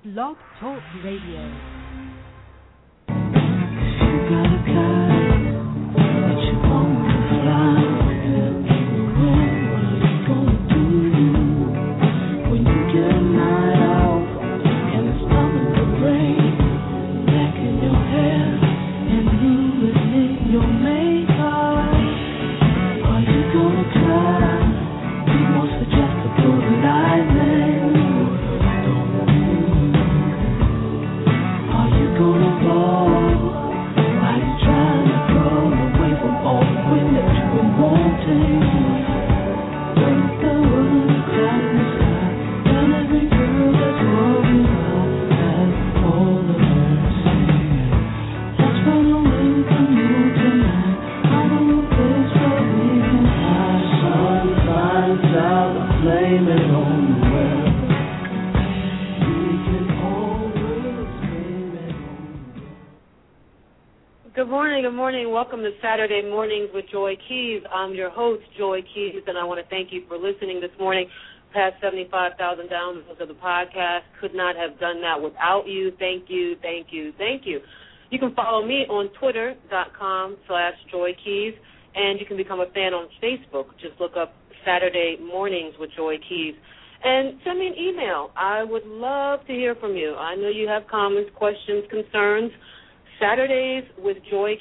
Blog Talk Radio. Good morning. Welcome to Saturday Mornings with Joy Keys. I'm your host, Joy Keys, and I want to thank you for listening this morning. Past 75,000 downloads of the podcast. Could not have done that without you. Thank you, thank you, thank you. You can follow me on Twitter.com/JoyKeys, and you can become a fan on Facebook. Just look up Saturday Mornings with Joy Keys. And send me an email. I would love to hear from you. I know you have comments, questions, concerns. Saturdays with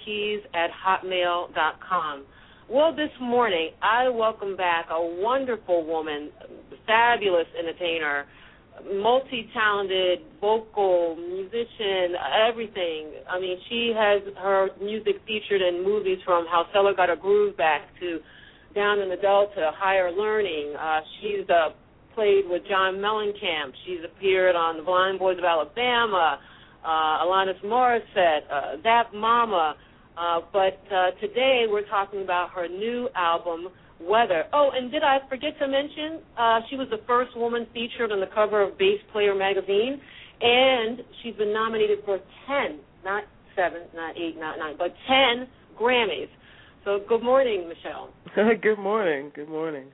joykeys@hotmail.com. Well, this morning, I welcome back a wonderful woman, fabulous entertainer, multi-talented, vocal, musician, everything. I mean, she has her music featured in movies from How Stella Got Her Groove Back to Down in the Delta, Higher Learning. She's played with John Mellencamp. She's appeared on The Blind Boys of Alabama, Alanis Morissette, That Mama, but today we're talking about her new album, Weather. Oh, and did I forget to mention, she was the first woman featured on the cover of Bass Player magazine, and she's been nominated for 10, not 7, not 8, not 9, but 10 Grammys. So good morning, Michelle. Good morning. Good morning.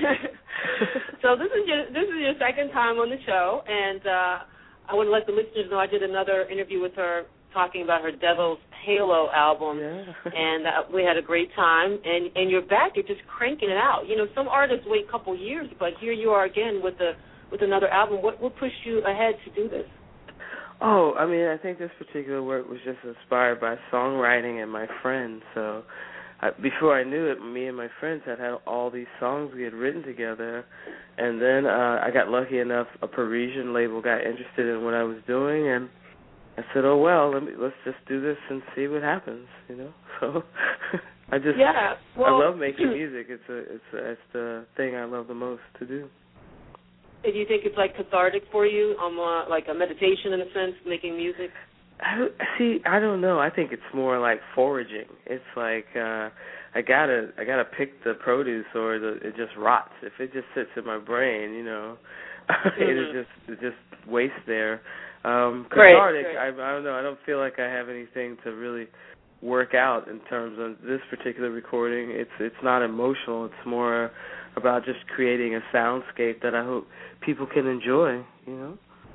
So this is your second time on the show, and I want to let the listeners know I did another interview with her talking about her Devil's Halo album, and we had a great time. And you're back. You're just cranking it out. You know, some artists wait a couple years, but here you are again with another album. What pushed you ahead to do this? Oh, I mean, I think this particular work was just inspired by songwriting and my friends. So before I knew it, me and my friends had all these songs we had written together, and then I got lucky enough, a Parisian label got interested in what I was doing, and I said, oh, well, let's just do this and see what happens, you know. So I love making music. It's the thing I love the most to do. Do you think it's like cathartic for you, like a meditation in a sense, making music? I don't know. I think it's more like foraging. It's like I gotta pick the produce, or it just rots. If it just sits in my brain, you know, it just wastes there. Cathartic. Great. I don't know. I don't feel like I have anything to really work out in terms of this particular recording. It's not emotional. It's more about just creating a soundscape that I hope people can enjoy. You know.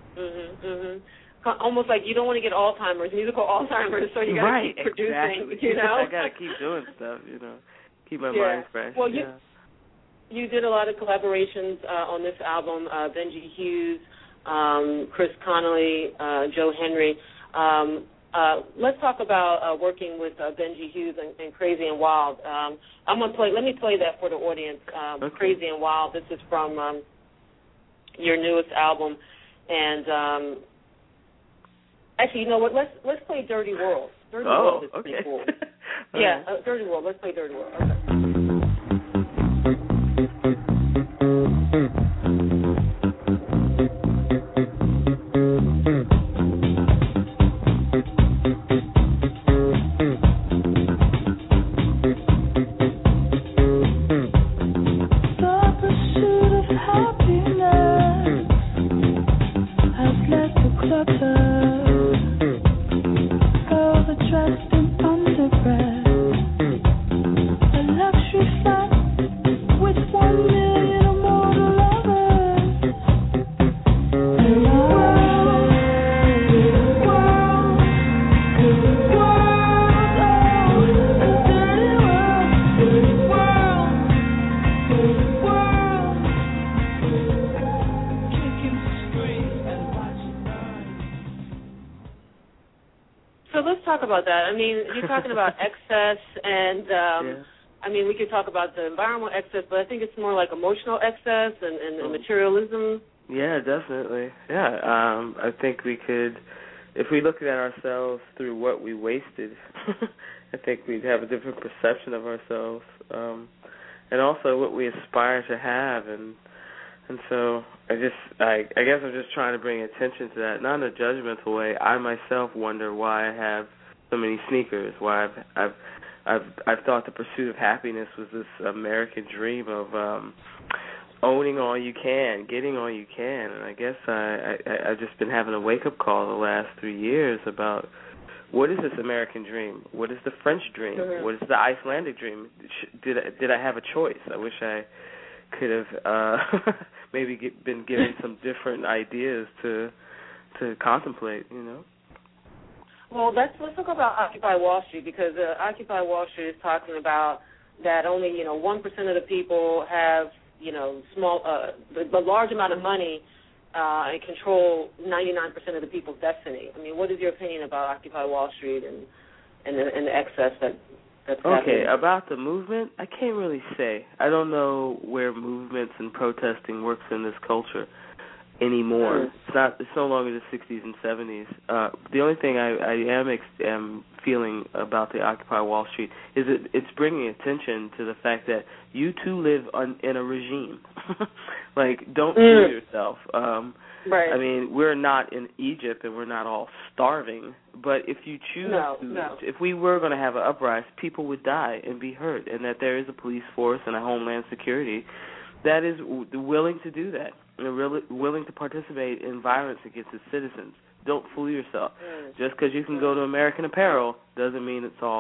Almost like you don't want to get Alzheimer's, musical Alzheimer's, so you got to keep producing, exactly. You know? I got to keep doing stuff, you know, keep my mind fresh. Well, you did a lot of collaborations on this album, Benji Hughes, Chris Connolly, Joe Henry. Let's talk about working with Benji Hughes and Crazy and Wild. Let me play that for the audience. Okay. Crazy and Wild, this is from your newest album, and actually, you know what? Let's play Dirty World. Dirty World is pretty cool. Dirty World. Let's play Dirty World. Okay. So let's talk about that. I mean, you're talking about excess, and I mean, we could talk about the environmental excess, but I think it's more like emotional excess and materialism. Yeah, definitely. Yeah, I think we could, if we looked at ourselves through what we wasted, I think we'd have a different perception of ourselves, and also what we aspire to have, and so I guess I'm just trying to bring attention to that, not in a judgmental way. I myself wonder why I have so many sneakers, why I've thought the pursuit of happiness was this American dream of owning all you can, getting all you can, and I guess I've just been having a wake-up call the last 3 years about what is this American dream? What is the French dream? Mm-hmm. What is the Icelandic dream? Did I have a choice? I wish I could have maybe been given some different ideas to contemplate, you know. Well, let's talk about Occupy Wall Street, because Occupy Wall Street is talking about that only 1% of the people have small the large amount of money and control 99% of the people's destiny. I mean, what is your opinion about Occupy Wall Street and the excess that's happening? Okay, about the movement, I can't really say. I don't know where movements and protesting works in this culture anymore. It's no longer the 60s and 70s. The only thing I am feeling about the Occupy Wall Street is it's bringing attention to the fact that you too live in a regime. Like, don't fool yourself. Right. I mean, we're not in Egypt and we're not all starving, but if you choose if we were going to have an uprising, people would die and be hurt, and that there is a police force and a homeland security that is willing to do that. They're really willing to participate in violence against its citizens. Don't fool yourself. Just because you can go to American Apparel doesn't mean it's all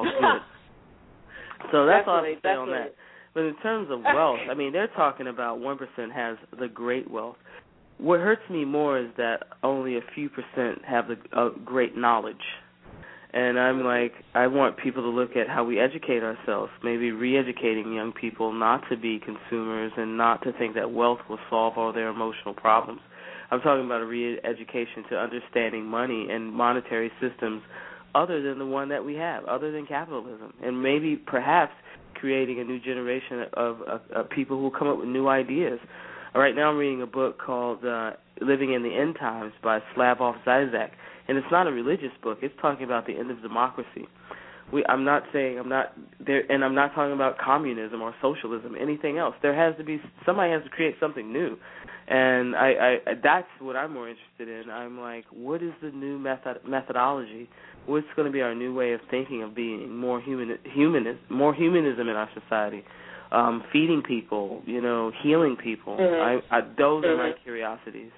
good. So that's all I have to say on that. But in terms of wealth, I mean, they're talking about 1% has the great wealth. What hurts me more is that only a few percent have the great knowledge. And I'm like, I want people to look at how we educate ourselves, maybe re-educating young people not to be consumers and not to think that wealth will solve all their emotional problems. I'm talking about a re-education to understanding money and monetary systems other than the one that we have, other than capitalism, and maybe perhaps creating a new generation of people who will come up with new ideas. Right now I'm reading a book called Living in the End Times by Slavoj Zizek. And it's not a religious book. It's talking about the end of democracy. I'm not talking about communism or socialism, anything else. Somebody has to create something new. And I that's what I'm more interested in. I'm like, what is the new methodology? What's going to be our new way of thinking, of being more more humanism in our society? Feeding people, healing people. Those are my curiosities.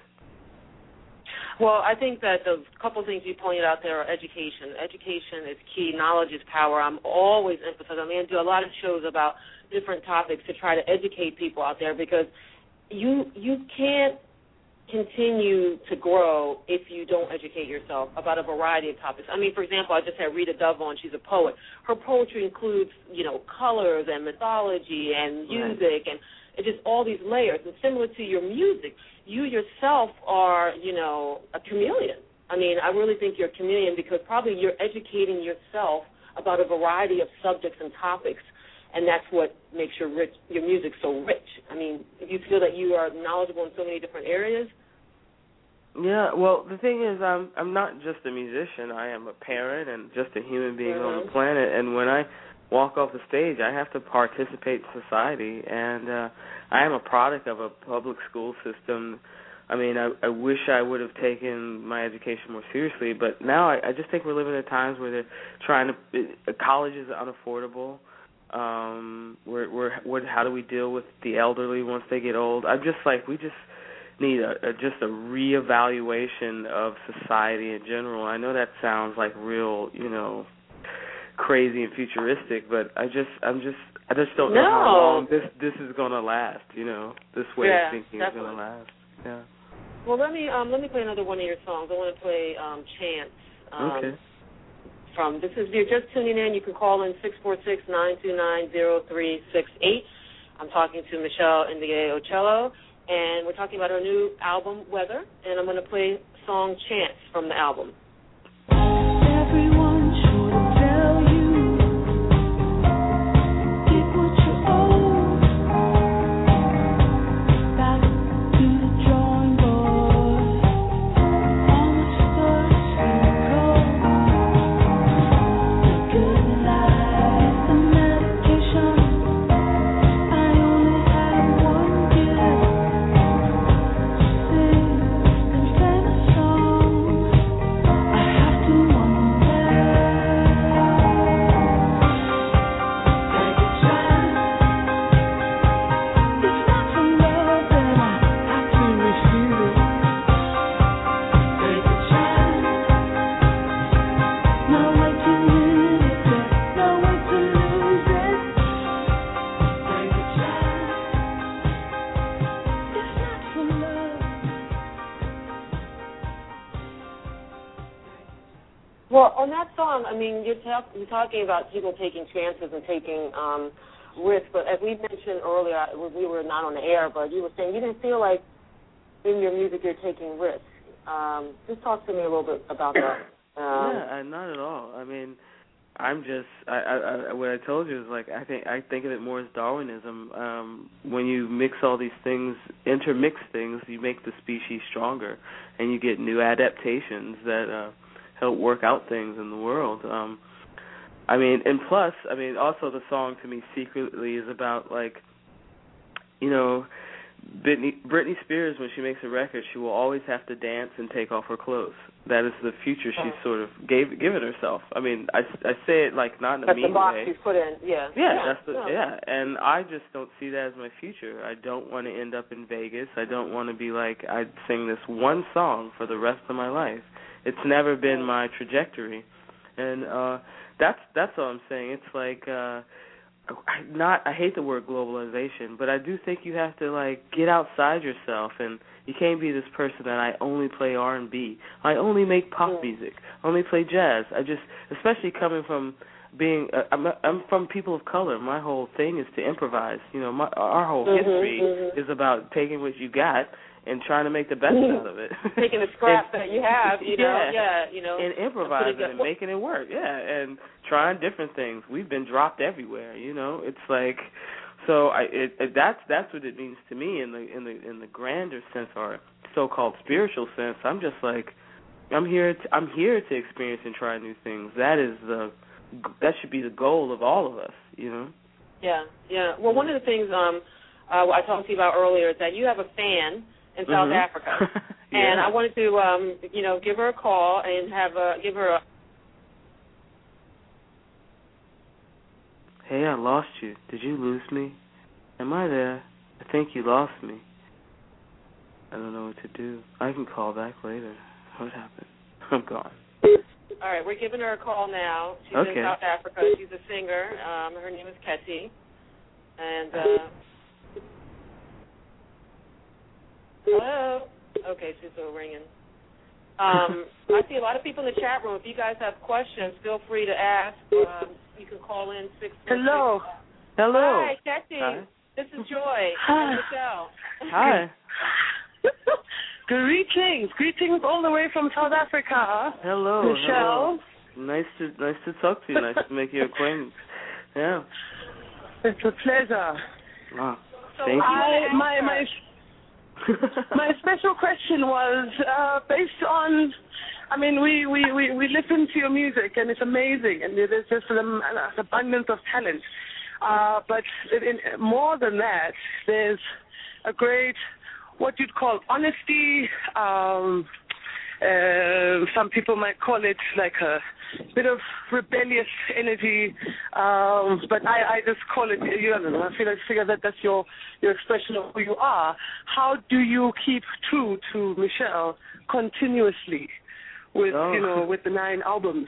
Well, I think that the couple things you pointed out there are education. Education is key. Knowledge is power. I'm always emphasizing. I do a lot of shows about different topics to try to educate people out there, because you can't continue to grow if you don't educate yourself about a variety of topics. I mean, for example, I just had Rita Dove on. She's a poet. Her poetry includes, colors and mythology and music and just all these layers. And similar to your music, you yourself are, a chameleon. I mean, I really think you're a chameleon, because probably you're educating yourself about a variety of subjects and topics, and that's what makes your music so rich. I mean, you feel that you are knowledgeable in so many different areas? Yeah, well, the thing is, I'm not just a musician. I am a parent and just a human being on the planet, and when I walk off the stage, I have to participate in society, and I am a product of a public school system. I mean, I wish I would have taken my education more seriously, but now I just think we're living in times where they're trying to, college is unaffordable. How do we deal with the elderly once they get old? I'm just like, we just need a reevaluation of society in general. I know that sounds like real, crazy and futuristic, but I just don't know how long this is going to last. This way of thinking is going to last. Yeah. Well, let me play another one of your songs. I want to play Chance. Okay. If you're just tuning in, you can call in 646-929-0368. I'm talking to Michelle Ndiaye-Ocello, and we're talking about her new album, Weather, and I'm going to play song Chance from the album. Everyone Well, on that song, I mean, you're talking about people taking chances and taking risks, but as we mentioned earlier, we were not on the air, but you were saying you didn't feel like in your music you're taking risks. Just talk to me a little bit about that. Yeah, not at all. I mean, I'm just what I told you is like I think of it more as Darwinism. When you mix all these things, intermix things, you make the species stronger, and you get new adaptations that help work out things in the world. I mean, and plus, I mean, also the song to me secretly is about like, you know, Britney Spears, when she makes a record, she will always have to dance and take off her clothes. That is the future she's sort of given herself. I mean, I say it like not in a mean way. That's the box she's put in, yeah. Yeah, and I just don't see that as my future. I don't want to end up in Vegas. I don't want to be like, I sing this one song for the rest of my life. It's never been my trajectory. And that's all I'm saying. It's like, I hate the word globalization, but I do think you have to like get outside yourself, and you can't be this person that I only play R&B, I only make pop music, I only play jazz. Especially coming from being, I'm from people of color. My whole thing is to improvise. You know, our whole history is about taking what you got and trying to make the best out of it. Taking the scraps that you have, you know, and improvising and making it work, and trying different things. We've been dropped everywhere, you know. It's like, so that's what it means to me in the grander sense or so-called spiritual sense. I'm just like, I'm here to experience and try new things. That should be the goal of all of us, you know. Yeah. Well, one of the things I talked to you about earlier is that you have a fan in South Africa, and I wanted to, give her a call and give her a. Hey, I lost you. Did you lose me? Am I there? I think you lost me. I don't know what to do. I can call back later. What happened? I'm gone. All right, we're giving her a call now. She's in South Africa. She's a singer. Her name is Ketty. And, hello? Okay, she's still ringing. I see a lot of people in the chat room. If you guys have questions, feel free to ask. You can call in 646. Hello. Hi, Ketty. Hi. This is Joy. Hi. Michelle. Hi. Greetings all the way from South Africa. Hello, Michelle. Hello. Nice to talk to you. Nice to make your acquaintance. Yeah. It's a pleasure. Wow. Thank you. My special question was based on. I mean, we listen to your music and it's amazing, and there's just an abundance of talent. But more than that, there's a great, what you'd call honesty. Some people might call it like a bit of rebellious energy, but I just call it, I figure that that's your expression of who you are. How do you keep true to Michelle continuously with, with the 9 albums,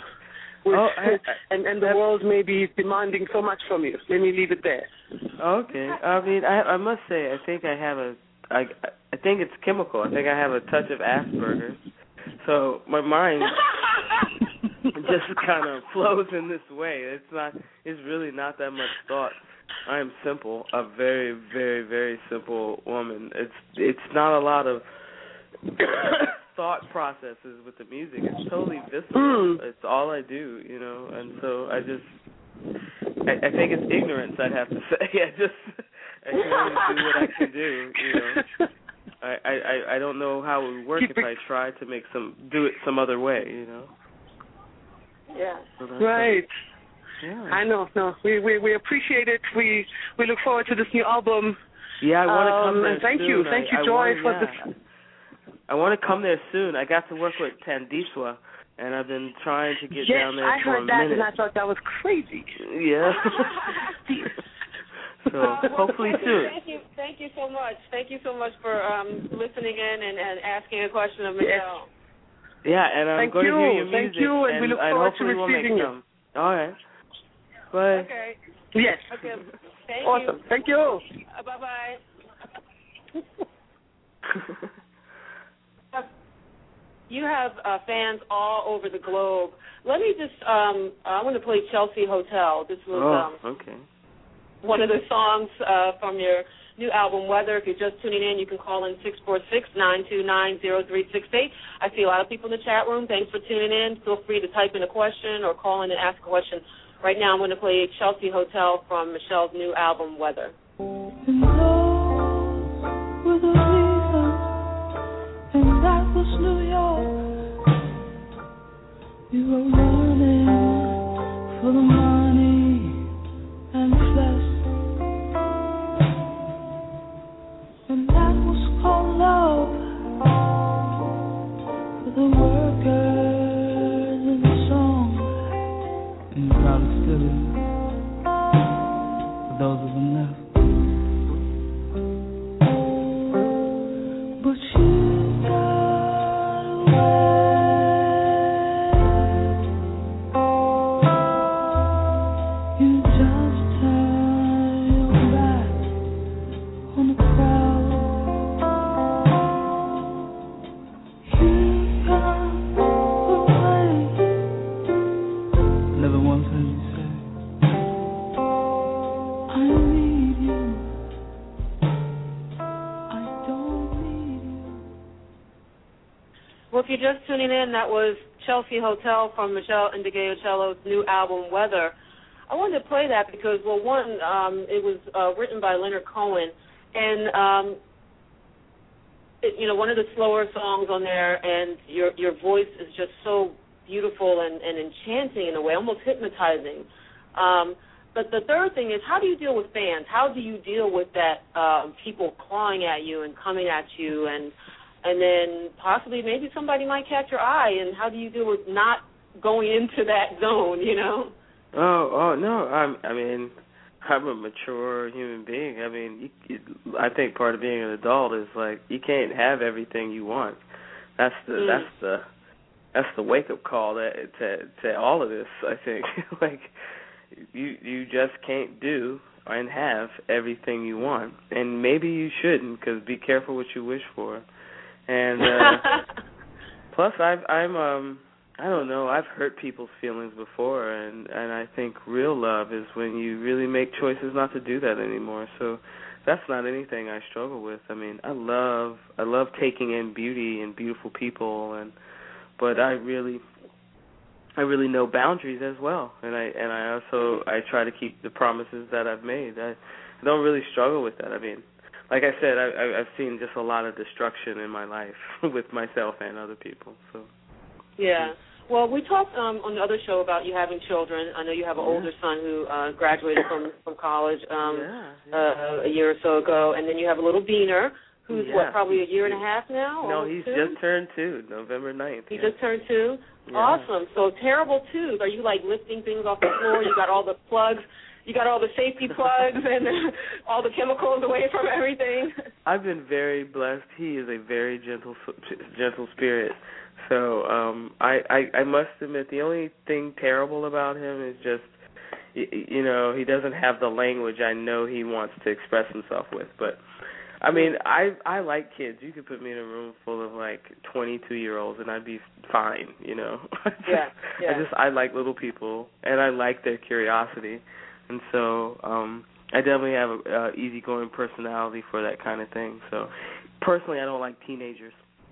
and the world may be demanding so much from you? Let me leave it there. Okay. I mean, I must say, I think I have I think it's chemical. I think I have a touch of Asperger's. So my mind just kind of flows in this way. It's really not that much thought. I am simple, a very, very, very simple woman. It's not a lot of thought processes with the music. It's totally visceral. It's all I do, and so I think it's ignorance, I'd have to say. I can only do what I can do, I don't know how it would work if I tried to do it some other way, Yeah. So right. Yeah. I know. No, we appreciate it. We look forward to this new album. Yeah, I want to come there and thank soon. you. Thank you, Joy, for this. I want to come there soon. I got to work with Tandiswa, and I've been trying to get down there for a minute. Yes, I heard that, and I thought that was crazy. Yeah. So hopefully soon. Thank you so much. Thank you so much for listening in and asking a question of Michelle. Yeah, and I'm going to hear your music. Thank you, and we look forward to receiving you. All right. Bye. Okay. Yes. Okay. Thank awesome. you. Thank you. Bye-bye. You have fans all over the globe. Let me just, I want to play Chelsea Hotel. This was okay. One of the songs from your new album, Weather. If you're just tuning in, you can call in 646-929-0368. I see a lot of people in the chat room. Thanks for tuning in. Feel free to type in a question or call in and ask a question. Right now I'm going to play Chelsea Hotel from Michelle's new album, Weather. And that was New York. We were running for the money and flesh. And that was called love for the workers and the song. And you probably still is for those of them left. But you got away. You just turn your back on the crowd. You got away. Never once heard you say, I need you. I don't need you. Well, if you're just tuning in, that was Chelsea Hotel from Michelle Ndegeocello's new album, Weather. I wanted to play that because, well, one, it was written by Leonard Cohen, and one of the slower songs on there, and your voice is just so beautiful and enchanting in a way, almost hypnotizing. But the third thing is, how do you deal with fans? How do you deal with that people clawing at you and coming at you, and then possibly maybe somebody might catch your eye, and how do you deal with not going into that zone, you know? Oh no. I mean, I'm a mature human being. I mean, I think part of being an adult is like you can't have everything you want. That's the wake up call to all of this. I think like you just can't do and have everything you want, and maybe you shouldn't, because be careful what you wish for. And plus, I don't know, I've hurt people's feelings before, and I think real love is when you really make choices not to do that anymore. So that's not anything I struggle with. I mean, I love taking in beauty and beautiful people, but I really know boundaries as well, and I also try to keep the promises that I've made. I don't really struggle with that. I mean, like I said, I've seen just a lot of destruction in my life with myself and other people. So. Yeah. Well, we talked on the other show about you having children. I know you have an older son who graduated from college a year or so ago, and then you have a little beaner who's, probably a year and a half now? No, he's just turned 2, November 9th. He just turned 2? Yeah. Awesome. So terrible twos. Are you, like, lifting things off the floor? You got all the plugs? You got all the safety plugs and all the chemicals away from everything? I've been very blessed. He is a very gentle spirit. So I must admit, the only thing terrible about him is just, he doesn't have the language I know he wants to express himself with. But, I mean, I like kids. You could put me in a room full of, like, 22-year-olds, and I'd be fine, I like little people, and I like their curiosity. And so I definitely have an easygoing personality for that kind of thing. So, personally, I don't like teenagers.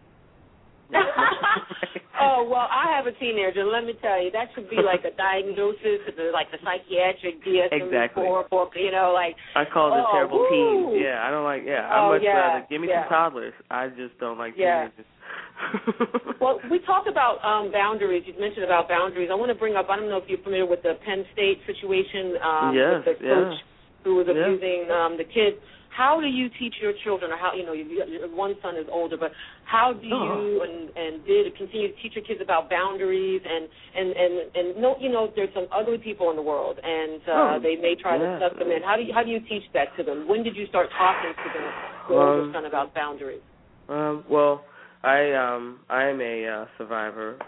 Oh, well, I have a teenager. Let me tell you, that should be like a diagnosis, like the psychiatric DSM-IV book, like. I call it terrible teens. Yeah, I don't like. Yeah, I'd much rather give me some toddlers. I just don't like teenagers. Well, we talked about boundaries. You mentioned about boundaries. I want to bring up, I don't know if you're familiar with the Penn State situation with the coach who was abusing the kids. How do you teach your children, or how, your one son is older, but how do you and did continue to teach your kids about boundaries and there's some ugly people in the world, and they may try to suck them in. How do you teach that to them? When did you start talking to them, your older son, about boundaries? Well, I am a survivor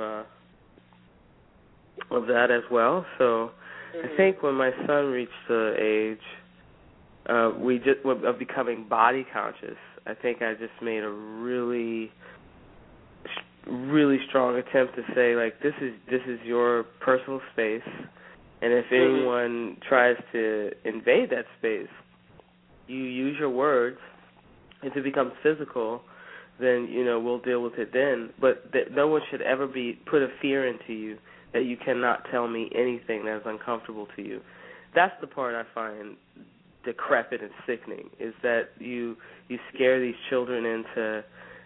of that as well. So I think when my son reached the age of becoming body conscious, I think I just made a really really strong attempt to say, like, this is your personal space, and if anyone tries to invade that space, you use your words. If it becomes physical, then, we'll deal with it then. But no one should ever put a fear into you that you cannot tell me anything that is uncomfortable to you. That's the part I find decrepit and sickening, is that you scare these children into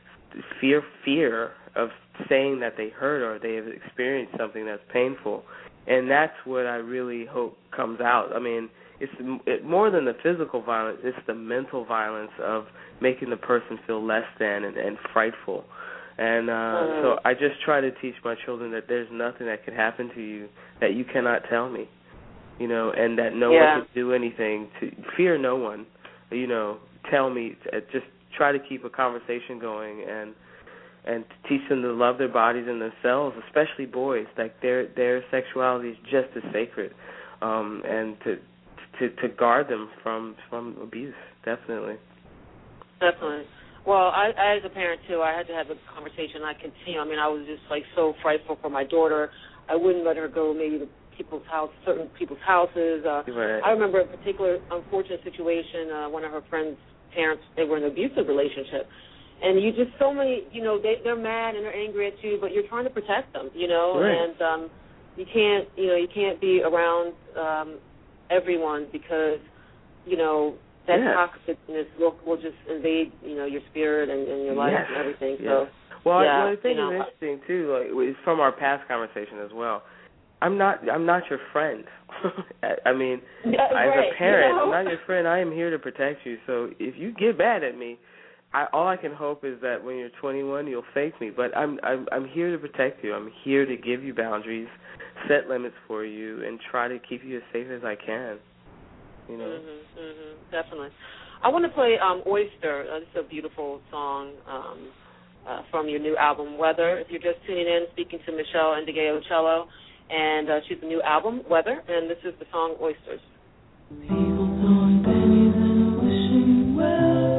fear of saying that they hurt or they have experienced something that's painful. And that's what I really hope comes out. I mean, it's more than the physical violence, it's the mental violence of making the person feel less than and frightful. And so I just try to teach my children that there's nothing that can happen to you that you cannot tell me, and that no one can do anything to fear no one, tell me, just try to keep a conversation going and teach them to love their bodies and themselves, especially boys. Like their sexuality is just as sacred, and to guard them from abuse, definitely. Definitely. Well, I as a parent too, I had to have a conversation. I continue. I mean, I was just like so frightful for my daughter. I wouldn't let her go maybe to certain people's houses. Right. I remember a particular unfortunate situation. One of her friends' parents, they were in an abusive relationship. And you just so many, they're mad and they're angry at you, but you're trying to protect them, Right. and you can't be around everyone because, that toxicness will just invade, your spirit and your life and everything. Yes. So, well, I think it's interesting too, like from our past conversation as well. I'm not your friend. I mean, as a parent, I'm not your friend. I am here to protect you. So if you get mad at me, all I can hope is that when you're 21, you'll face me. But I'm here to protect you. I'm here to give you boundaries, set limits for you, and try to keep you as safe as I can. Definitely. I want to play Oyster. This is a beautiful song from your new album, Weather. If you're just tuning in, speaking to Michelle Ndegeocello, and she's the new album, Weather, and this is the song Oysters. People throwing pennies and wishing well.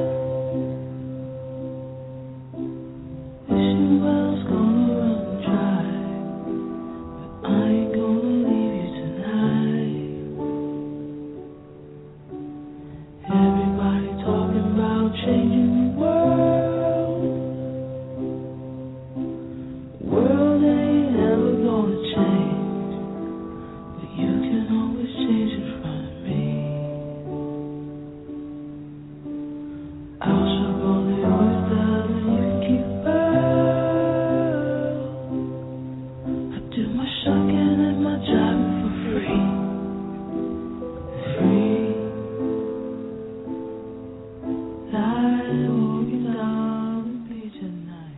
Wishing well's gonna run dry, but I ain't gonna leave you tonight. Everybody talking about changing the world. World ain't ever gonna change, but you can always change in front of me. I'll shove all the oysters and you can keep the pearl. I do my shucking and my jiving for free. Free. I'm walking down the beach at night.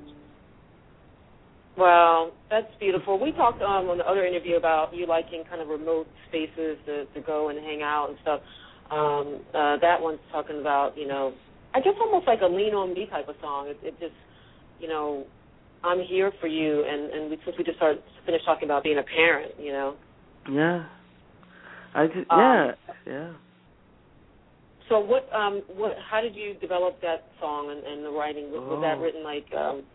Well, that's beautiful. We talked on the other interview about you liking kind of remote spaces to go and hang out and stuff. That one's talking about, I guess almost like a lean on me type of song. It just, I'm here for you, and since we just finished talking about being a parent, Yeah. Yeah. So how did you develop that song and the writing? Was that written like?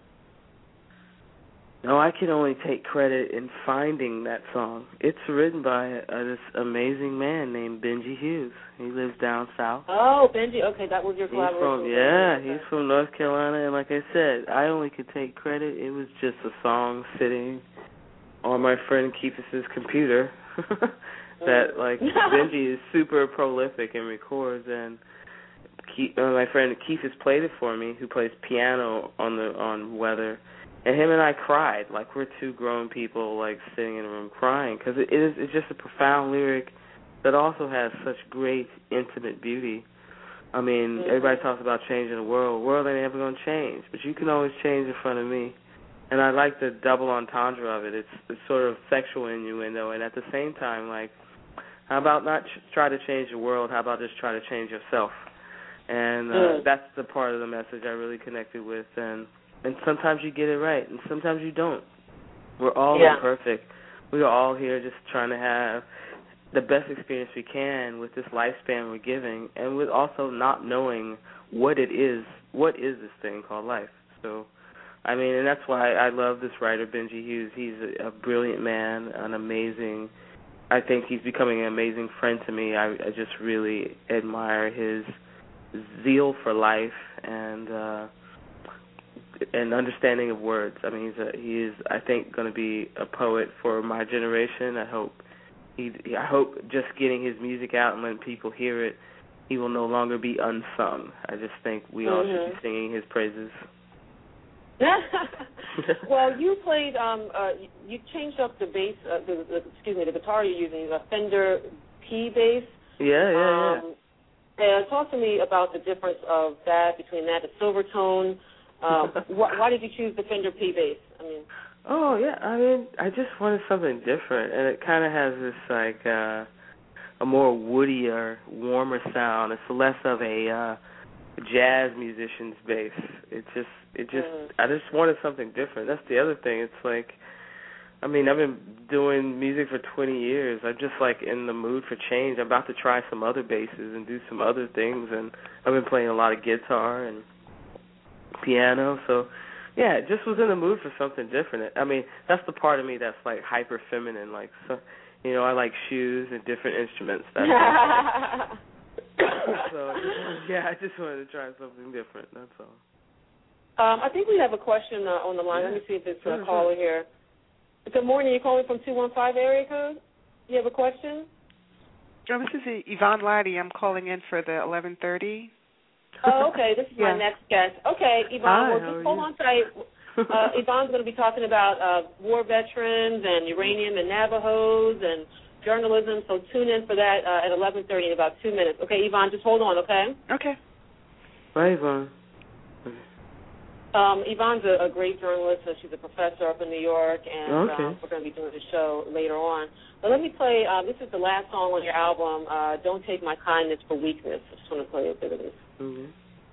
No, I can only take credit in finding that song. It's written by this amazing man named Benji Hughes. He lives down south. Oh, Benji. Okay, that was your collaboration. He's from North Carolina, and like I said, I only could take credit. It was just a song sitting on my friend Keith's computer. That Benji is super prolific and records, and my friend Keith has played it for me, who plays piano on Weather. And him and I cried, like we're two grown people, like sitting in a room crying, because it's just a profound lyric that also has such great intimate beauty. I mean, everybody talks about changing the world. The world ain't ever going to change, but you can always change in front of me. And I like the double entendre of it. It's sort of sexual innuendo, and at the same time, like, how about not try to change the world? How about just try to change yourself? And that's the part of the message I really connected with. And sometimes you get it right, and sometimes you don't. We're all imperfect. We are all here just trying to have the best experience we can with this lifespan we're giving, and with also not knowing what it is. What is this thing called life? So I mean, and that's why I love this writer, Benji Hughes. He's a brilliant man, I think he's becoming an amazing friend to me. I just really admire his zeal for life and understanding of words. I mean, he is I think going to be a poet for my generation. I hope just getting his music out and letting people hear it, he will no longer be unsung. I just think we all should be singing his praises. Well, you played. You changed up the bass. The guitar you're using, a Fender P bass. Yeah. And talk to me about the difference of that between that, the Silvertone. Why did you choose the Fender P bass? I just wanted something different, and it kind of has this a more woodier, warmer sound. It's less of a jazz musician's bass. I just wanted something different. That's the other thing. It's like, I've been doing music for 20 years. I'm just like in the mood for change. I'm about to try some other basses and do some other things, and I've been playing a lot of guitar and piano. So, yeah, just was in the mood for something different. I mean, that's the part of me that's like hyper feminine. Like, so, I like shoes and different instruments. That's so, I just wanted to try something different. That's all. I think we have a question on the line. Let me see if it's a caller here. Good morning. You're calling from 215 area code? You have a question? Oh, this is Yvonne Laddie. I'm calling in for the 11:30. Oh, okay. This is my next guest. Okay, Yvonne, just hold on tight. Yvonne's going to be talking about war veterans and uranium and Navajos and journalism, so tune in for that at 11:30 in about 2 minutes. Okay, Yvonne, just hold on, okay? Okay. Bye, Yvonne. Yvonne's a great journalist. She's a professor up in New York, and we're going to be doing the show later on. But let me play, this is the last song on your album, Don't Take My Kindness for Weakness. I just want to play a bit of this. Mm-hmm.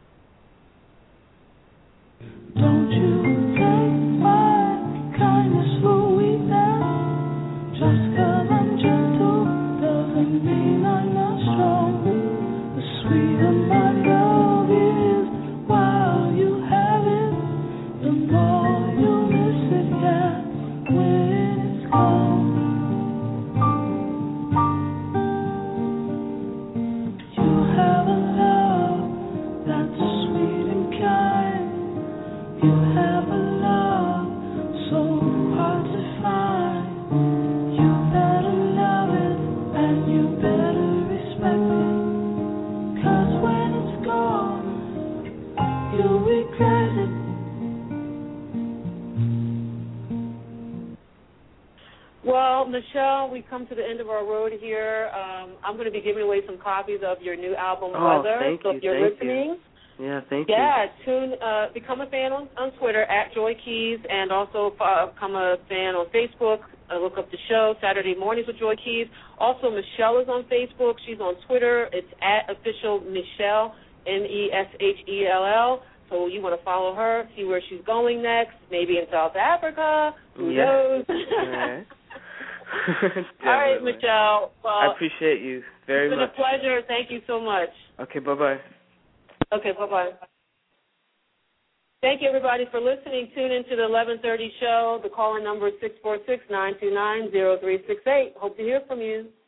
Don't you take my kindness for weakness. Just 'cause I'm gentle doesn't mean I'm not strong. The sweeter my love is while you have it, the more you'll miss it, when it's gone. You have a love that's sweet and kind. You have a love so hard to find. You better love it and you better respect it. 'Cause when it's gone, you'll regret it. Well, Michelle, we've come to the end of our road here. I'm going to be giving away some copies of your new album, Weather. Thank so you, if you're thank listening, you. Thank you. Become a fan on Twitter at Joy Keys, and also become a fan on Facebook. Look up the show, Saturday Mornings with Joy Keys. Also, Michelle is on Facebook. She's on Twitter. It's at official Michelle, Meshell. So you want to follow her, see where she's going next, maybe in South Africa. Who knows? All right. All right, Michelle. Well, I appreciate you very much. It's been a pleasure. Thank you so much. Okay, bye-bye. Okay, bye-bye. Thank you, everybody, for listening. Tune into the 11:30 show. The call-in number is 646-929-0368. Hope to hear from you.